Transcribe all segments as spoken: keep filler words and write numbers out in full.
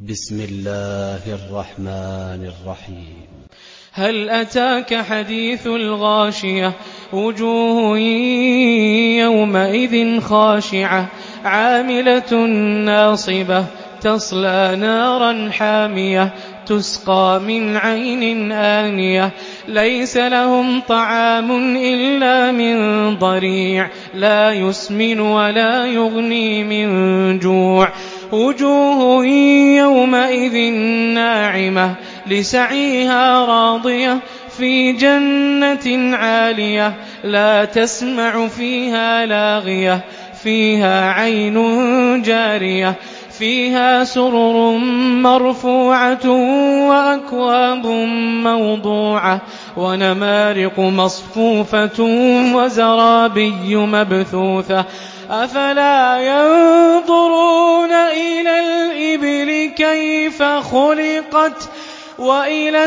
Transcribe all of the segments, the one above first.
بسم الله الرحمن الرحيم. هل أتاك حديث الغاشية وجوه يومئذ خاشعة عاملة ناصبة تصلى نارا حامية تسقى من عين آنية ليس لهم طعام إلا من ضريع لا يسمن ولا يغني من جوع وجوه يومئذ ناعمة لسعيها راضية في جنة عالية لا تسمع فيها لاغية فيها عين جارية فيها سرر مرفوعة وأكواب موضوعة ونمارق مصفوفة وزرابي مبثوثة أفلا ينظرون إلى الإبل كيف خلقت وإلى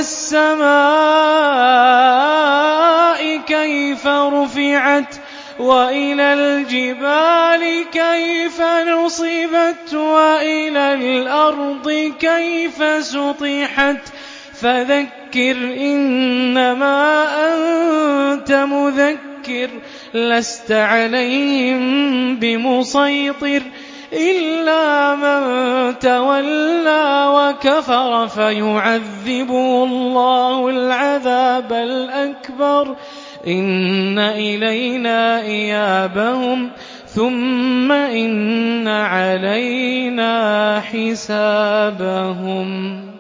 السماء كيف رفعت وإلى الجبال كيف نصبت وإلى الأرض كيف سطحت فذكر إنما أنت مذكر لست عليهم بمسيطر إلا من تولى وكفر فيعذبه الله العذاب الأكبر إن إلينا إيابهم ثم إن علينا حسابهم.